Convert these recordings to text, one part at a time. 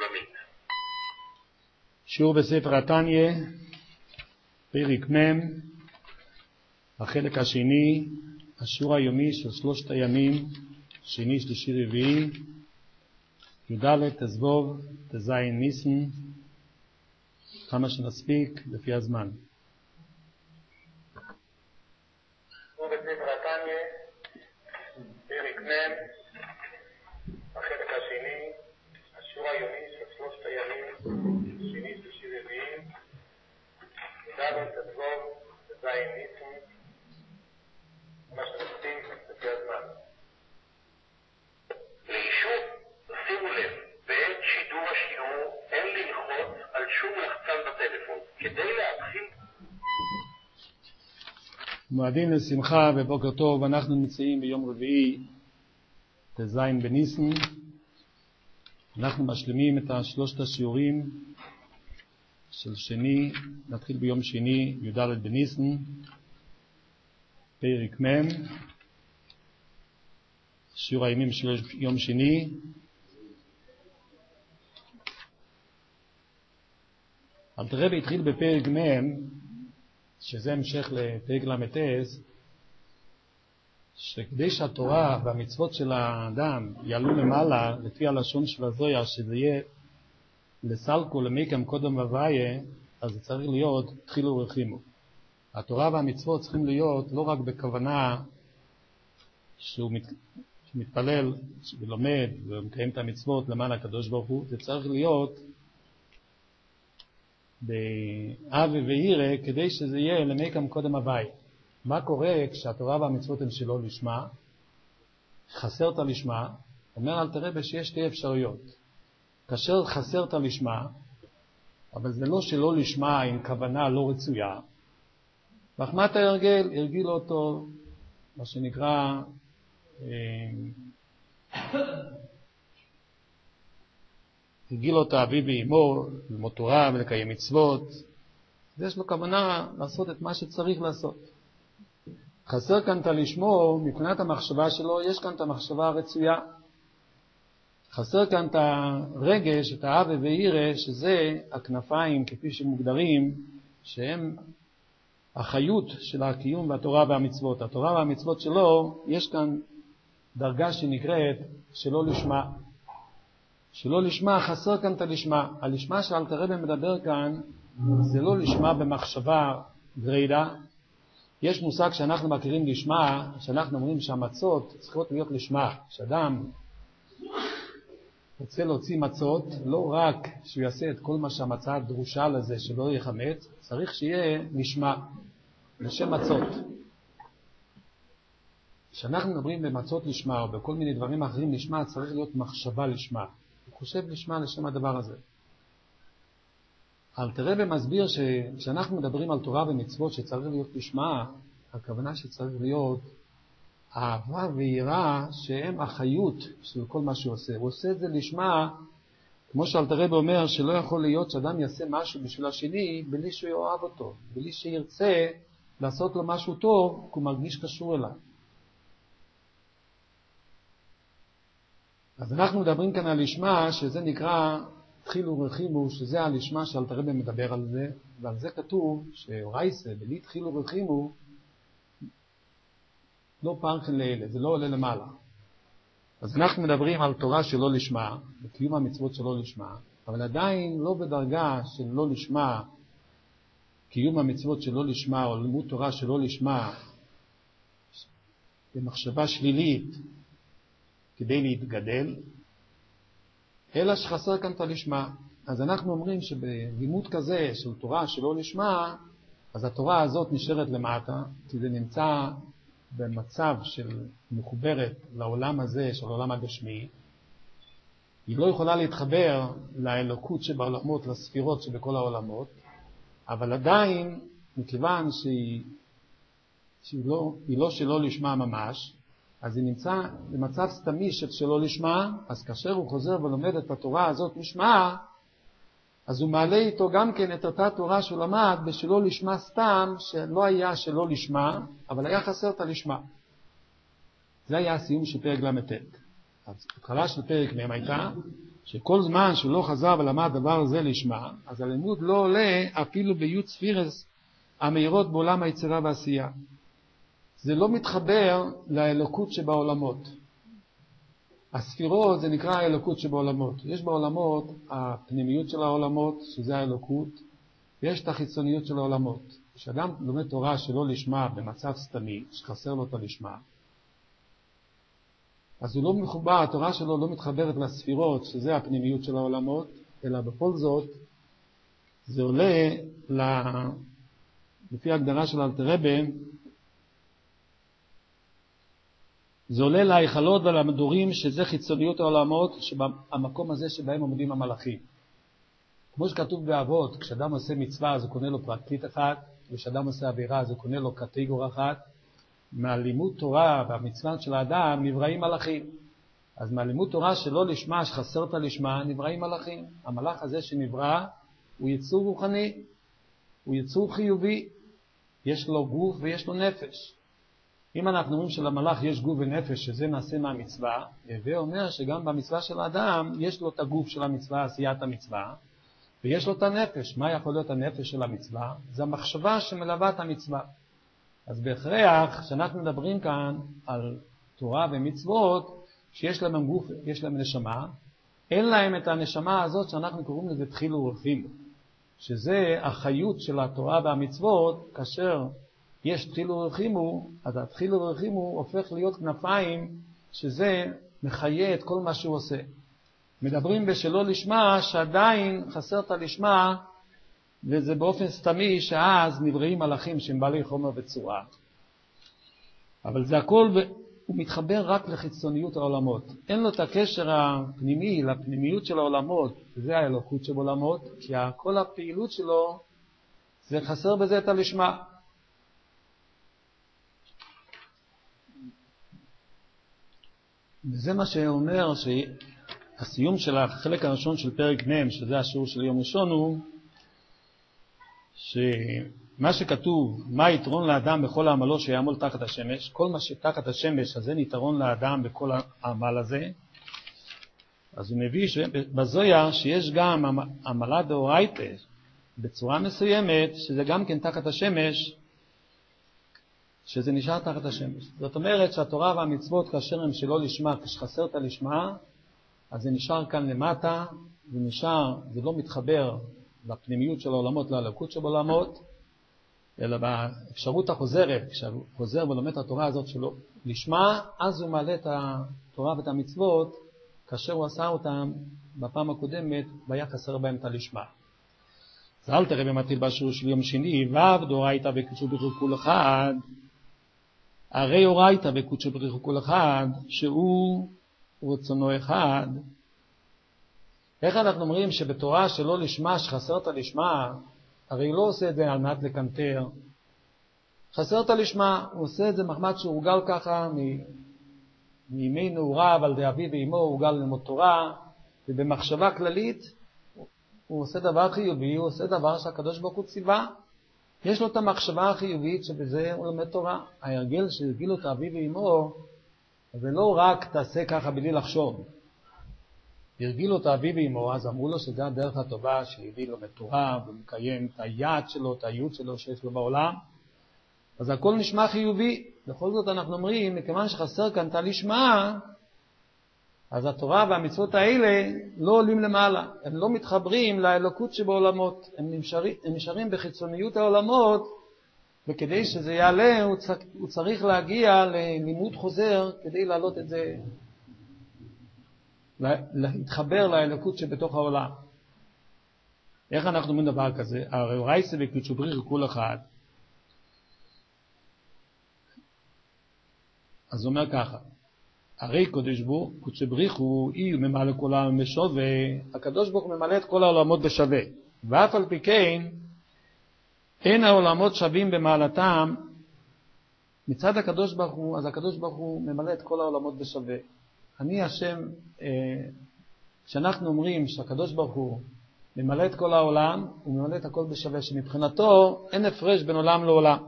עממית. שיעור בספר התניא, פרק מ', החלק השני, השיעור היומי של 3 הימים, שני, שלישי, רביעי, י"ד תזבוב, ט"ז ניסן, כמה שנספיק לפי הזמן. שיעור בספר התניא, פרק מ', החלק השני, השיעור היומי של 3 הימים, שני, שלישי, רביעי, י"ד תזבוב, ט"ז ניסן, כמה שנספיק לפי הזמן. לאישור, שימו לב, בעת שידור השיעור אין ללחוץ על שום לחצן בטלפון כדי להתחיל. מועדים לשמחה ובוקר טוב. אנחנו נמצאים ביום רביעי ט"ז בניסן. אנחנו משלימים את 3 השיעורים של שני. נתחיל ביום שני י"ד בניסן, פרק מ', שיעור הימים של יום שני. אלתר רבי התחיל בפרק מ', שזה המשך לפרק ל"ט, שכדי שהתורה והמצוות של האדם יעלו למעלה לפי הלשון של הזוהר, שזה יהיה לסלקו למקם קודם הוויה, אז זה צריך להיות תחילו ורחימו. התורה והמצוות צריכים להיות לא רק בכוונה שהוא מתפלל ולומד ומקיים את המצוות למען הקדוש ברוך הוא, זה צריך להיות באהבה ויראה כדי שזה יהיה למקם קודם הוויה. מה קורה כשהתורה והמצוות הן שלא לשמה, חסרת לשמה? אומר אלתר רבי שיש 2 אפשרויות. כאשר חסרת לשמה, אבל זה לא שלא לשמה עם כוונה לא רצויה, מחמת ההרגל, הרגיל אותו, מה שנקרא הרגיל אותה אבי ואמו ללמוד תורה ולקיים מצוות, יש לו כוונה לעשות את מה שצריך לעשות. חסר כאן את לשמו, מבחינת המחשבה שלו יש כאן את המחשבה הרצויה. חסר כאן את הרגש, את האהבה ויראה, שזה הכנפיים כפי שמוגדרים, שהם החיות של הקיום והתורה והמצוות. התורה והמצוות שלו, יש כאן דרגה שנקראת שלא לשמה. שלא לשמה, חסר כאן את הלשמה. הלשמה שאלתר רבי מדבר כאן, זה לא לשמה במחשבה גרידא. יש מושג שאנחנו מכירים לשמה, שאנחנו אומרים שהמצות צריכות להיות לשמה. שאדם רוצה להוציא מצות, לא רק שהוא יעשה את כל מה שהמצה דרושה לזה שלא יהיה חמץ, צריך שיהיה לשמה, לשם מצות. כשאנחנו מדברים במצות לשמה או בכל מיני דברים אחרים לשמה, צריך להיות מחשבה לשמה. הוא חושב לשמה לשם הדבר הזה. אלתר רבי מסביר שכשאנחנו מדברים על תורה ומצוות שצריך להיות לשמה, הכוונה שצריך להיות אהבה ויראה שהם החיות של כל מה שהוא עושה. הוא עושה את זה לשמה, כמו שאלתר רבי אומר, שלא יכול להיות שאדם יעשה משהו בשביל השני בלי שהוא יאהב אותו, בלי שירצה לעשות לו משהו טוב, כי הוא מרגיש קשור אליו. אז אנחנו מדברים כאן על לשמה, שזה נקרא תחילו ורחימו, שזה הלשמה שאלתר רבי מדבר על זה, ועל זה כתוב שאורייסה, בלי תחילו ורחימו, לא פרחן לאלה, זה לא עולה למעלה. אז אנחנו מדברים על תורה שלא לשמה, בקיום המצוות שלא לשמה, אבל עדיין לא בדרגה של לא לשמה, קיום המצוות שלא לשמה, או לימוד תורה שלא לשמה, במחשבה שלילית, כדי להתגדל, אלא שחסר כאן את הלשמה. אז אנחנו אומרים שבלימוד כזה של תורה שלא לשמה, אז התורה הזאת נשארת למטה, כי זה נמצא במצב של מחוברת לעולם הזה, של העולם הגשמי. היא לא יכולה להתחבר לאלוקות שבעולמות, לספירות שבכל העולמות, אבל עדיין, מכיוון שהיא לא שלא לשמה ממש, אז היא נמצא במצב סתמי של שלא לשמה, אז כאשר הוא חוזר ולומד את התורה הזאת לשמה, אז הוא מעלה איתו גם כן את אותה תורה שהוא למד בשלא לשמה סתם, שלא היה שלא לשמה, אבל היה חסר את הלשמה. זה היה הסיום של פרק ל"ט. אז התחלה של פרק מ' הייתה שכל זמן שהוא לא חזר ולמד דבר זה לשמה, אז הלימוד לא עולה אפילו בי' ספירס המאירות בעולם היצירה והעשייה. זה לא מתחבר לאלוקות שבעולמות. הספירות זה נקרא האלוקות שבעולמות. יש בעולמות הפנימיות של העולמות, שזה האלוקות, ויש את החיצוניות של העולמות. כשאדם לומד תורה שלא לשמה במצב סתמי, שחסר לו את הלשמה, אז הוא לא מחובר, התורה שלו לא מתחברת לספירות, שזה הפנימיות של העולמות, אלא בכל זאת, זה עולה, לפי ההגדרה של אלתר רבי, זה עולה להיכלות ולמדורים, שזה חיצוניות העולמות, המקום הזה שבהם עומדים המלאכים. כמו שכתוב באבות, כשאדם עושה מצווה, אז הוא קונה לו פרקליט אחת, וכשאדם עושה עבירה, אז הוא קונה לו קטגור אחת. מהלימוד תורה והמצוות של האדם נבראים מלאכים. אז מהלימוד תורה שלא לשמה, שחסר את הלשמה, נבראים מלאכים. המלאך הזה שנברא הוא יצור רוחני, הוא יצור חיובי, יש לו גוף ויש לו נפש. אם אנחנו אומרים שלמלאך יש גוף ונפש, שזה נעשה מהמצווה, זה אומר שגם במצווה של האדם יש לו את הגוף של המצווה, עשיית המצווה, ויש לו את הנפש. מה יכול להיות הנפש של המצווה? זה המחשבה שמלווה את המצווה. אז בהכרח, שאנחנו מדברים כאן על תורה ומצוות, שיש להם גוף, יש להם נשמה, אין להם את הנשמה הזאת שאנחנו קוראים לזה תחיל ורחימו, שזה החיות של התורה והמצוות. כאשר יש תחיל ורחימו, אז התחיל ורחימו הופך להיות כנפיים, שזה מחיה את כל מה שהוא עושה. מדברים בשלא לשמה, שעדיין חסר את הלשמה, וזה באופן סתמי שאז נבראים מלאכים שהם בעלי חומר וצורה. אבל זה הכל, הוא מתחבר רק לחיצוניות העולמות. אין לו את הקשר הפנימי לפנימיות של העולמות, זה האלוקות שבעולמות, כי כל הפעילות שלו, זה חסר בזה את הלשמה. וזה מה שאומר שהסיום של החלק הראשון של פרק מ', שזה השיעור של יום ראשון, הוא שמה שכתוב, מה היתרון לאדם בכל העמלו שיעמול תחת השמש, כל מה שתחת השמש, אז זה יתרון לאדם בכל העמל הזה. אז הוא מביא בזויה שיש גם עמלה דאורייתא בצורה מסוימת, שזה גם כן תחת השמש, שזה נשאר תחת השמש. זאת אומרת שהתורה והמצוות כאשר הם שלא לשמה, כשחסר את הלשמה, אז זה נשאר כאן למטה, זה נשאר, זה לא מתחבר בפנימיות של העולמות לאלוקות שבעולמות, אלא באפשרות החוזרת, כשהוא חוזר ולומד את התורה הזאת שלו לשמה, אז הוא מעלה את התורה ואת המצוות, כאשר הוא עשה אותם בפעם הקודמת, והיה חסר בהם את הלשמה. אז אל תראה במתחיל בשיעור של יום שני, ו' דאורייתא וקודשא בריך הוא כל אחד, הרי אורייתא וקודשא בריך הוא כל אחד, שהוא רצונו אחד. איך אנחנו אומרים שבתורה שלא לשמה, שחסר את הלשמה, הרי הוא לא עושה את זה על מנת לקנטר, חסר את הלשמה, הוא עושה את זה מחמד שהוא הורגל ככה מימי נעוריו על די אביו ואמו, הוא הורגל ללמוד תורה, ובמחשבה כללית הוא עושה דבר חיובי, הוא עושה דבר שהקדוש ברוך הוא ציווה. יש לו את המחשבה החיובית שבזה הוא לומד תורה. ההרגל שהרגיל לו את אביו ואמו, זה לא רק תעשה ככה בלי לחשוב. הרגיל לו את אביו ואמו, אז אמרו לו שזה הדרך הטובה שהביא לו בתורה, ומקיים את היעד שלו, את הייעוד שלו שיש לו בעולם. אז הכל נשמע חיובי. בכל זאת אנחנו אומרים, מכיוון שחסר כאן את הלשמה, אז התורה והמצוות האלה לא עולים למעלה. הם לא מתחברים לאלוקות שבעולמות. הם נשארים בחיצוניות העולמות, וכדי שזה יעלה, הוא צריך להגיע ללימוד חוזר, כדי להעלות את זה, להתחבר לאלוקות שבתוך העולם. איך אנחנו אומרים דבר כזה? הרי אורייתא וקודשא בריך הוא כל אחד. אז הוא אומר ככה, הרי קודשא בריך הוא ממלא כל העולם בשווה, הקדוש ברוך הוא ממלא את כל העולמות בשווה, ואף על פי כן אין העולמות שווים במעלתם מצד הקדוש ברוך הוא. אז הקדוש ברוך הוא ממלא את כל העולמות בשווה. אני השם, כשאנחנו אומרים שהקדוש ברוך הוא ממלא את כל העולם, הוא ממלא את הכל בשווה, שמבחינתו אין הפרש בין עולם לעולם.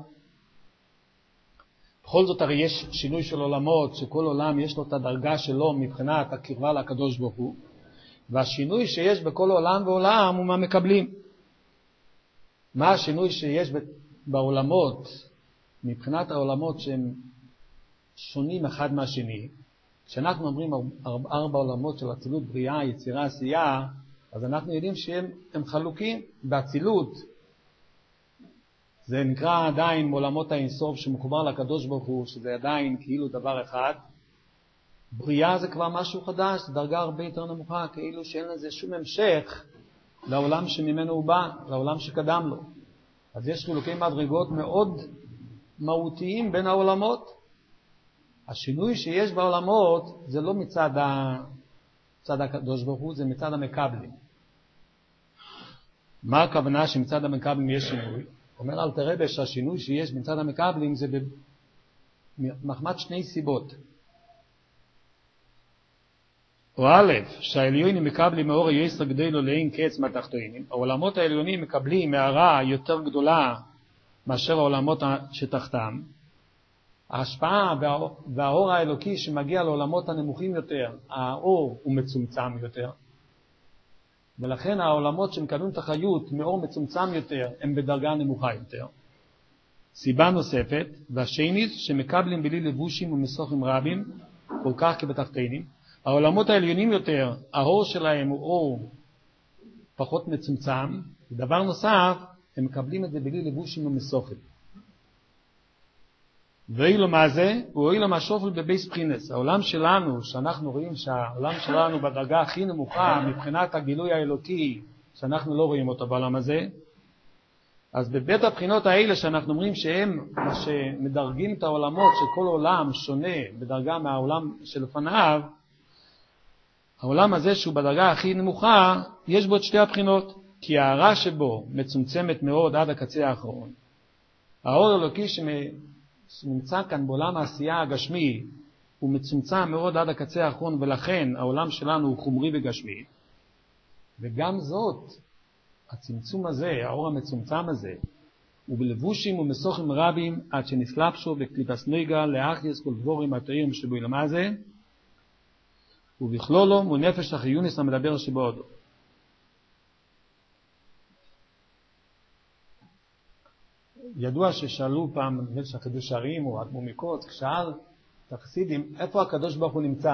בכל זאת הרי יש שינוי של עולמות, שכל עולם יש לו את הדרגה שלו מבחינת הקרבה לקדוש ברוך הוא. והשינוי שיש בכל עולם ועולם הוא מה מקבלים. מה השינוי שיש בעולמות, מבחינת העולמות שהם שונים אחד מהשני? כשאנחנו אומרים 4 עולמות של אצילות, בריאה, יצירה, עשייה, אז אנחנו יודעים שהם חלוקים. באצילות זה נקרא עדיין עולמות האינסוף שמחובר לקדוש ברוך הוא, שזה עדיין כאילו דבר אחד. בריאה זה כבר משהו חדש, זה דרגה הרבה יותר נמוכה, כאילו שאין לזה שום המשך לעולם שממנו הוא בא, לעולם שקדם לו. אז יש חילוקי מדרגות מאוד מהותיים בין העולמות. השינוי שיש בעולמות זה לא מצד הקדוש ברוך הוא, זה מצד המקבלים. מה הכוונה שמצד המקבלים יש שינוי? אומר אל תראה שהשינוי שיש מצד המקבלים זה במחמת 2 סיבות. או א', שהעליונים מקבלים מאור היסר גדלו לאין קץ מהתחתונים. העולמות העליונים מקבלים מהרה יותר גדולה מאשר העולמות שתחתם. ההשפעה והאור האלוקי שמגיע לעולמות הנמוכים יותר, האור הוא מצומצם יותר. ולכן העולמות שמקבלים את החיות מאור מצומצם יותר, הם בדרגה נמוכה יותר. סיבה נוספת, והשנית, שמקבלים בלי לבושים ומסוכים רבים, כל כך כבתחתינים. העולמות העליונים יותר, האור שלהם הוא אור פחות מצומצם. דבר נוסף, הם מקבלים את זה בלי לבושים ומסוכים. ואילו מה זה? הוא אילו מהשופל בבייס בחינס. העולם שלנו, שאנחנו רואים שהעולם שלנו בדרגה הכי נמוכה מבחינת הגילוי האלוקי, שאנחנו לא רואים אותו בעולם הזה, אז בבית הבחינות האלה שאנחנו אומרים שהם מה שמדרגים את העולמות, שכל עולם שונה בדרגה מהעולם שלפניו, העולם הזה שהוא בדרגה הכי נמוכה, יש בו את 2 הבחינות, כי ההערה שבו מצומצמת מאוד עד הקצה האחרון. האור האלוקי שנמצא כאן בעולם העשייה הגשמי הוא מצומצם מאוד עד הקצה האחרון, ולכן העולם שלנו הוא חומרי וגשמי. וגם זאת, הצמצום הזה, האור המצומצם הזה, הוא בלבושים ומסוכים רבים עד שנסלפשו בקליפס נגע לאחייס כל דבורים התאירים שבו ילמה זה, ובכלולו הוא נפש החיונס המדבר שבעודו. ידוע ששאלו פעם, נדמה שהחידוש הרים או אדמומיקות, כשאל את החסידים, איפה הקדוש ברוך הוא נמצא?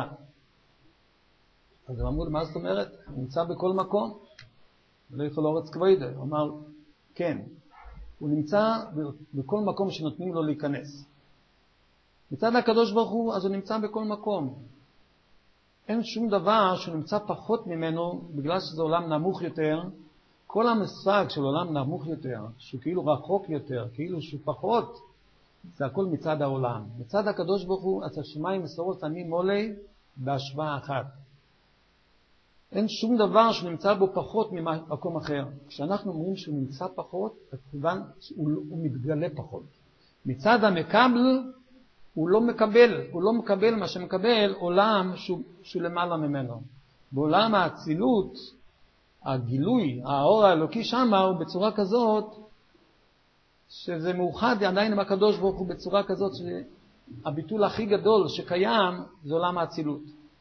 אז הם אמרו, מה זאת אומרת? הוא נמצא בכל מקום. לא יכול אורץ כבוידה. הוא אמר, כן, הוא נמצא בכל מקום שנותנים לו להיכנס. מצד הקדוש ברוך הוא, אז הוא נמצא בכל מקום. אין שום דבר שנמצא פחות ממנו, בגלל שזה עולם נמוך יותר. כל המושג של עולם נמוך יותר, שהוא כאילו רחוק יותר, כאילו שהוא פחות, זה הכל מצד העולם. מצד הקדוש ברוך הוא, אז השמיים מסורות אני מולי בהשוואה אחת. אין שום דבר שנמצא בו פחות ממקום אחר. כשאנחנו אומרים שהוא נמצא פחות, כיוון שהוא מתגלה פחות. מצד המקבל, הוא לא מקבל מה שמקבל עולם שהוא למעלה ממנו. בעולם האצילות, הגילוי, האור האלוקי שם הוא בצורה כזאת, שזה מאוחד עדיין עם הקדוש ברוך הוא בצורה כזאת, שהביטול הכי גדול שקיים זה עולם האצילות.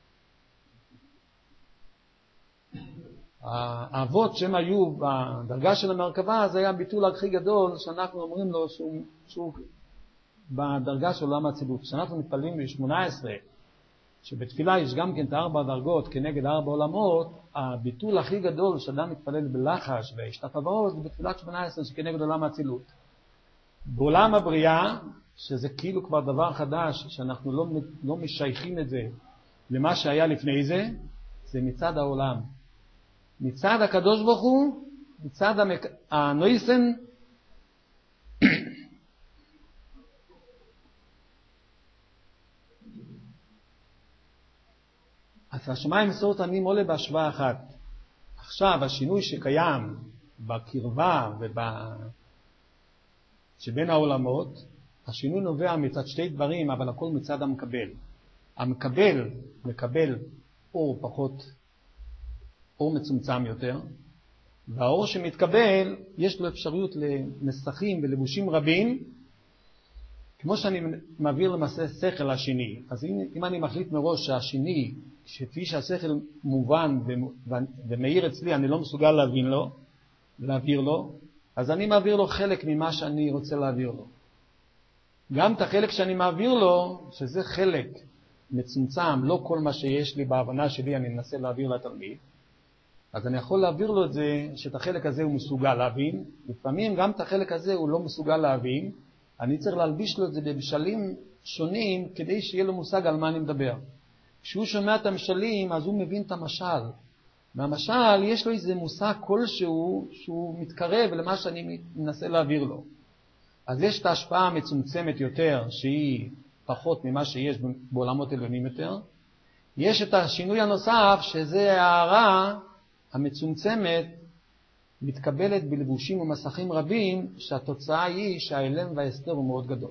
האבות שהם היו בדרגה של המרכבה, זה היה הביטול הכי גדול שאנחנו אומרים לו שהוא בדרגה של עולם האצילות. כשאנחנו מתפללים ב-18, שבתפילה יש גם כן את 4 דרגות כנגד 4 עולמות, הביטול הכי גדול שאדם מתפלל בלחש והשתחוות זה בתפילת 18 שכנגד עולם האצילות. בעולם הבריאה, שזה כאילו כבר דבר חדש, שאנחנו לא משייכים את זה למה שהיה לפני זה, זה מצד העולם. מצד הקדוש ברוך הוא, מצד הנויסן, אז השמיים מסורת אני מולה בהשוואה אחת. עכשיו, השינוי שקיים בקרבה שבין העולמות, השינוי נובע מצד 2 דברים, אבל הכל מצד המקבל. המקבל מקבל אור פחות, אור מצומצם יותר, והאור שמתקבל, יש לו אפשרות למסכים ולבושים רבים, כמו שאני מעביר למעשה שכל לשני, אז אם אני מחליט מראש שהשני, שכפי שהשכל מובן ומאיר אצלי, אני לא מסוגל להעביר לו, אז אני מעביר לו חלק ממה שאני רוצה להעביר לו. גם את החלק שאני מעביר לו, שזה חלק מצומצם, לא כל מה שיש לי בהבנה שלי אני מנסה להעביר לתלמיד, אז אני יכול להעביר לו את זה, שאת החלק הזה הוא מסוגל להבין, לפעמים גם את החלק הזה הוא לא מסוגל להבין, אני צריך להלביש לו את זה במשלים שונים, כדי שיהיה לו מושג על מה אני מדבר. כשהוא שומע את המשלים, אז הוא מבין את המשל. מהמשל יש לו איזה מושג כלשהו, שהוא מתקרב למה שאני מנסה להעביר לו. אז יש את ההשפעה המצומצמת יותר, שהיא פחות ממה שיש בעולמות עליונים יותר. יש את השינוי הנוסף, שזה ההערה המצומצמת, מתקבלת בלבושים ומסכים רבים, שהתוצאה היא שהאלם וההסתר הוא מאוד גדול.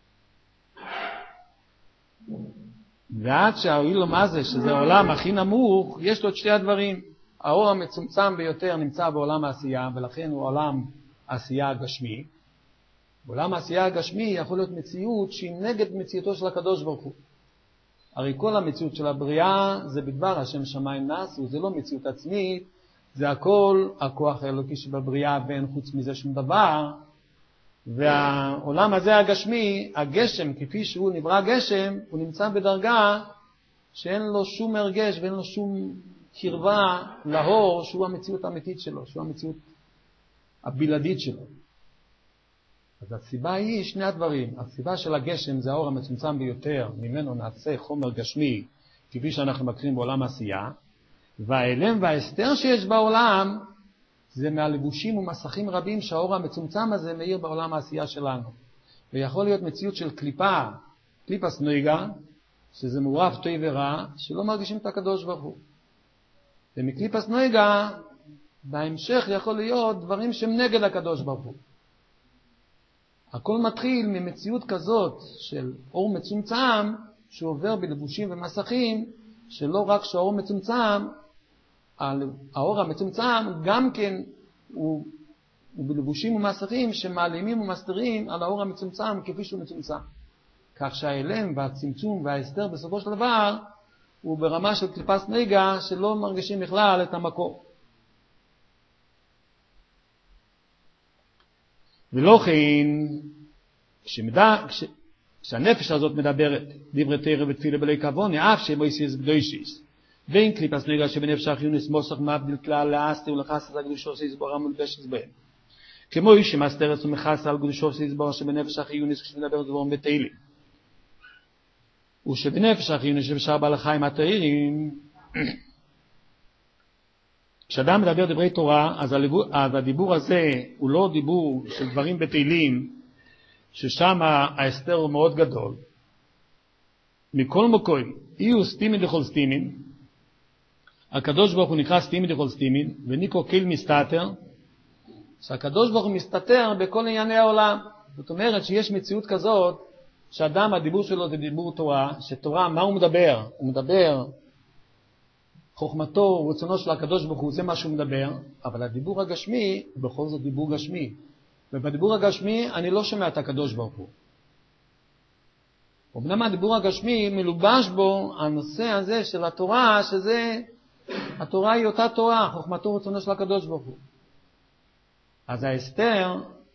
ועד שהאוהל לו מה זה, שזה העולם הכי נמוך, יש לו את שתי הדברים. האור המצומצם ביותר נמצא בעולם העשייה, ולכן הוא עולם העשייה הגשמי. בעולם העשייה הגשמי יכול להיות מציאות שהיא נגד מציאותו של הקדוש ברוך הוא. הרי כל המציאות של הבריאה זה בדבר השם שמיים נעשו, זה לא מציאות עצמית, זה הכל הכוח האלוקי שבבריאה ואין חוץ מזה שום דבר. והעולם הזה הגשמי, הגשם כפי שהוא נברא גשם, הוא נמצא בדרגה שאין לו שום הרגש ואין לו שום קרבה לאור שהוא המציאות האמיתית שלו, שהוא המציאות הבלעדית שלו. אז הסיבה היא שני הדברים. הסיבה של הגשם זה האור המצומצם ביותר, ממנו נעשה חומר גשמי כפי שאנחנו מכירים בעולם העשייה, והאלם וההסתר שיש בעולם זה מהלבושים ומסכים רבים שהאור המצומצם הזה מאיר בעולם העשייה שלנו. ויכול להיות מציאות של קליפס נויגה, שזה מעורב טוב ורע, שלא מרגישים את הקדוש ברוך הוא. ומקליפס נויגה, בהמשך יכול להיות דברים שהם נגד הקדוש ברוך הוא. הכל מתחיל ממציאות כזאת של אור מצומצם, שעובר בלבושים ומסכים, שלא רק שהאור מצומצם, האור המצומצם גם כן הוא בלבושים ומסכים שמעלימים ומסתירים על האור המצומצם כפי שהוא מצומצם. כך שהאלם והצמצום וההסתר בסופו של דבר הוא ברמה של קליפס נגע שלא מרגישים בכלל את המקור. ולא כן, כשהנפש הזאת מדברת דברי תורה ותפילה בלי כוונה, אף שמויסיס קדושיס, ואין קליפס נגע שבנפש החיונס מוסך מבדיל כלל לאסתר ולחסד הקדושות שיסבורה מולבשת בהם. כמו שמסתרת ומחסד על קדושות שיסבורה שבנפש החיונס כשמדבר דבורם בתהילים. ושבנפש החיונס שבשאר בעל החיים התאירים, כשאדם מדבר דברי תורה, אז הדיבור הזה הוא לא דיבור של דברים בתהילים, ששם ההסתר הוא מאוד גדול. מכל מקום, יהיו סתימין לכל סתימין, הקדוש ברוך הוא נקרא סתימין לכל סתימין, וניקו קיל מסתתר, שהקדוש ברוך הוא מסתתר בכל ענייני העולם. זאת אומרת שיש מציאות כזאת, שאדם הדיבור שלו זה דיבור תורה, שתורה מה הוא מדבר? הוא מדבר חוכמתו, רצונו של הקדוש ברוך הוא, זה מה שהוא מדבר, אבל הדיבור הגשמי, בכל זאת דיבור גשמי. ובדיבור הגשמי אני לא שומע את הקדוש ברוך הוא. ובנמה הדיבור הגשמי מלובש בו הנושא הזה של התורה, שזה, התורה היא אותה תורה, חוכמתו רצונו של הקדוש ברוך הוא. אז ההסתר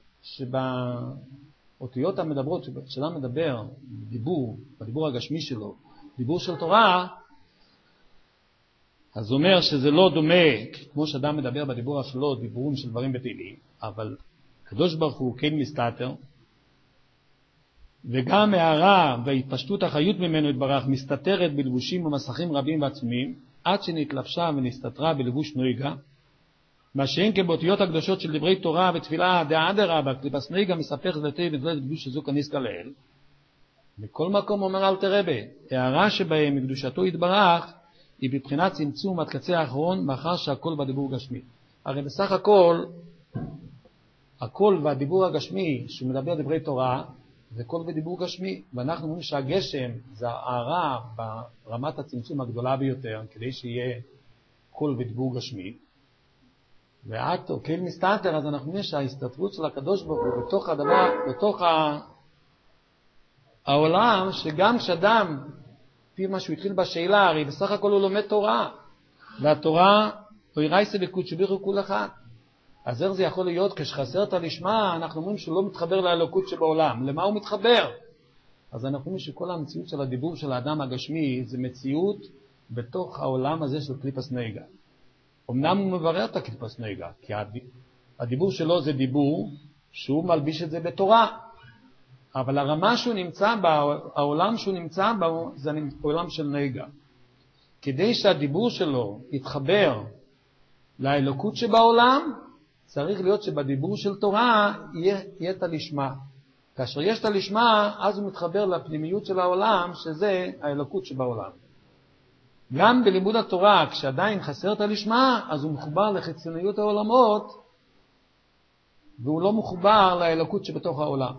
שבאותיות המדברות, שאדם מדבר בדיבור הגשמי שלו, דיבור של תורה, אז הוא אומר שזה לא דומה, כמו שאדם מדבר בדיבור שלו, דיבורים של דברים בתהילים, אבל הקדוש ברוך הוא כן מסתתר, וגם הערה והתפשטות החיות ממנו התברך מסתתרת בלבושים ומסכים רבים ועצומים, עד שנתלבשה ונסתתרה בלבוש נויגה, מה שאין כבאותיות הקדושות של דברי תורה ותפילה דאדרבה, קליפס נויגה מספר זלתי ודלת קדוש שזו כניסקה לאל. בכל מקום אומר אל תרבה, הערה שבהם מקדושתו התברך, היא בבחינת צמצום עד קצה האחרון, מאחר שהכל בדיבור גשמי. הרי בסך הכל והדיבור הגשמי שמדבר דברי תורה, זה כל בדיבור גשמי. ואנחנו אומרים שהגשם זה הערה ברמת הצמצום הגדולה ביותר, כדי שיהיה כל בדיבור גשמי. ועד אוקיל מסתתר, אז אנחנו אומרים שההסתתרות של הקדוש ברוך הוא בתוך הדבר, בתוך העולם שגם כשאדם, לפי מה שהוא התחיל בשאלה, הרי בסך הכל הוא לומד תורה, והתורה הוא ירייסה בקודשו ברוך הוא אחד. אז איך זה יכול להיות? כשחסר את הלשמה, אנחנו אומרים שהוא לא מתחבר לאלוקות שבעולם. למה הוא מתחבר? אז אנחנו אומרים שכל המציאות של הדיבור של האדם הגשמי זה מציאות בתוך העולם הזה של קליפס נגע. אמנם הוא מברר את הקליפס נגע, כי הדיבור שלו זה דיבור שהוא מלביש את זה בתורה. אבל הרמה שהוא נמצא בה, העולם שהוא נמצא בה, זה עולם של נגע. כדי שהדיבור שלו יתחבר לאלוקות שבעולם, צריך להיות שבדיבור של תורה יהיה את הלשמה. כאשר יש את הלשמה, אז הוא מתחבר לפנימיות של העולם, שזה האלוקות שבעולם. גם בלימוד התורה, כשעדיין חסר את הלשמה, אז הוא מחובר לחיצוניות העולמות, והוא לא מחובר לאלוקות שבתוך העולם.